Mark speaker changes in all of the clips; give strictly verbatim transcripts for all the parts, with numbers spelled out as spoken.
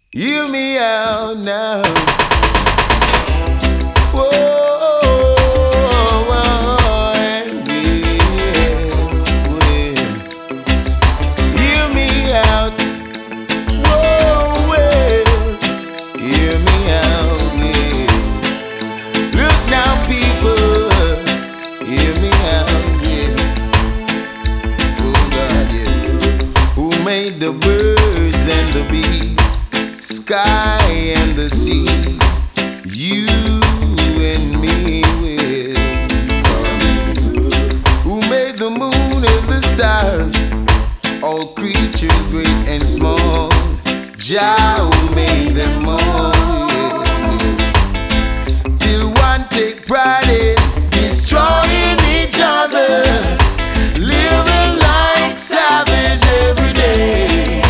Speaker 1: Hear me out now. Whoa, yeah, yeah. Hear me out. Whoa, yeah. Hear me out, yeah. Look now, people. Hear me out, yeah. Oh God, yes. Who made the birds and the bees, sky and the sea? You and me will. Who made the moon and the stars, all creatures great and small? Jah who made them all, yes. Till one take pride in destroying each other, living like savage every day.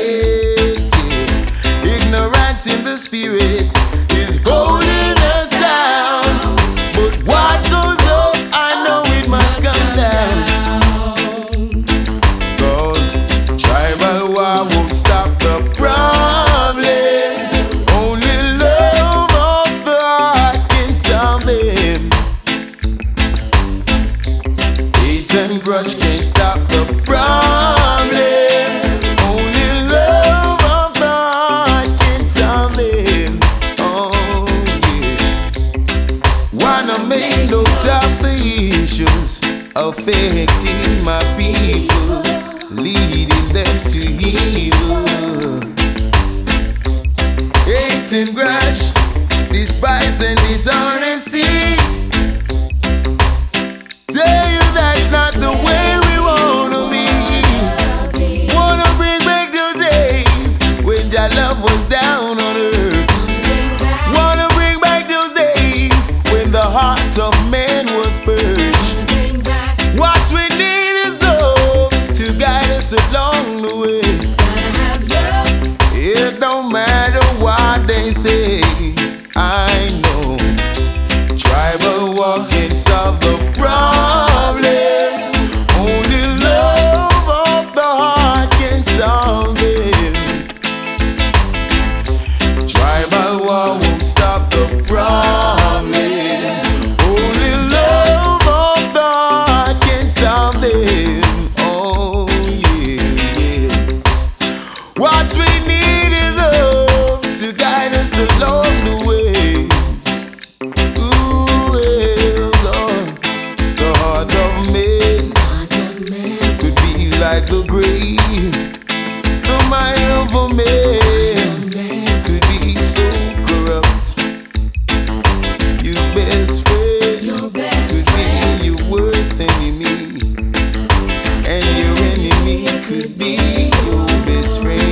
Speaker 1: Ignorance in the spirit is holding us down, but what goes up, I know it must come down. Cause tribal war won't stop the problem. Only love of the heart can solve it. Hate and grudge can't stop the problem. Only love of the heart can solve it. Oh yeah. Wanna make no tough issues affecting my people, leading them to evil. Hate and grudge, despise and dishonesty. Tell you that's not the way we wanna be. Wanna bring back the days when your love was down on earth. Wanna bring back those days when the heart of man was purged. What we need is love to guide us along the way. It don't matter what they say, I know tribal war can solve the problem. Only love of the heart can solve it. Tribal war won't stop the problem. Only love of the heart can solve it. Oh yeah, yeah. What we need is love to guide us along the way. Ooh, yeah, Lord. The heart of man could be like the grave. The mind of a man could be so corrupt. Your best friend could be your worst enemy, and your enemy could be your best friend.